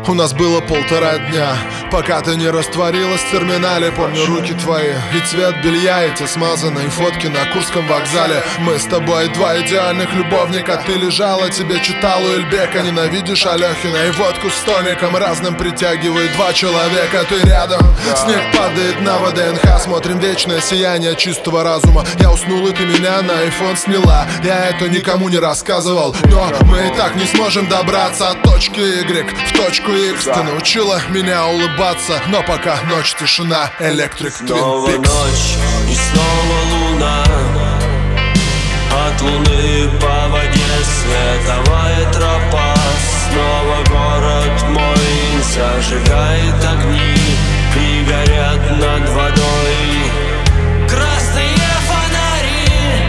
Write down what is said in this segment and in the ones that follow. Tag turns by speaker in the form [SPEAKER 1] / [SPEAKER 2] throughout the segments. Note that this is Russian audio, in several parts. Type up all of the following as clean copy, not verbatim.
[SPEAKER 1] У нас было 1,5 дня, пока ты не растворилась в терминале. Помню руки твои и цвет белья, эти смазанные фотки на Курском вокзале. Мы с тобой два идеальных любовника. Ты лежала, тебе читал Уэльбека. Ненавидишь Алехина и водку с тоником разным притягивает два человека. Ты рядом, снег падает на ВДНХ. Смотрим вечное сияние чистого разума. Я уснул, и ты меня на iPhone сняла. Я это никому не рассказывал, но мы и так не сможем добраться от точки Y в точку X. Ты научила меня улыбаться, но пока ночь, тишина, Electric Twin
[SPEAKER 2] Снова
[SPEAKER 1] Peaks.
[SPEAKER 2] ночь и снова луна. От луны по воде световая тропа. Снова город мой зажигает огни и горят над водой красные фонари.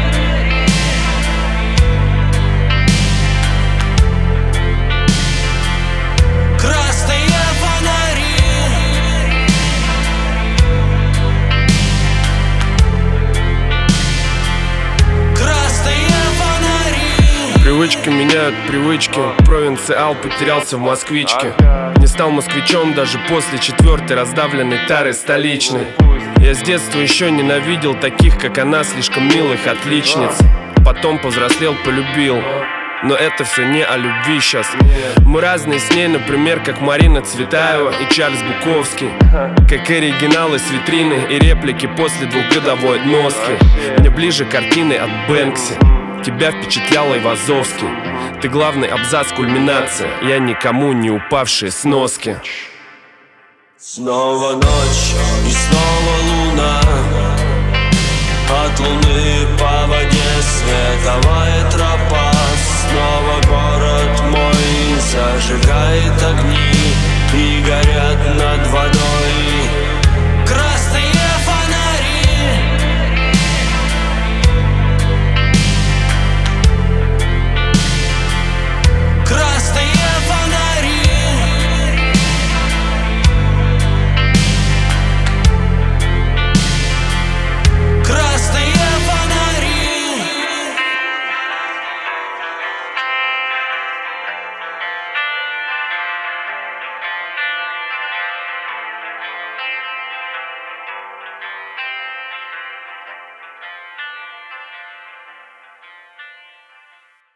[SPEAKER 2] Красные фонари. Красные фонари.
[SPEAKER 3] Привычки меняют привычки. Провинциал потерялся в москвичке. Не стал москвичом даже после 4-й раздавленной тары столичной. Я с детства еще ненавидел таких, как она, слишком милых отличниц. Потом повзрослел, полюбил. Но это все не о любви сейчас. Мы разные с ней, например, как Марина Цветаева и Чарльз Буковский. Как оригиналы с витрины и реплики после 2-годовой носки. Мне ближе картины от Бэнкси. Тебя впечатлял Айвазовский. Ты главный абзац, кульминация. Я никому не упавшие сноски.
[SPEAKER 2] Снова ночь и снова луна. От луны по воде световая тропа.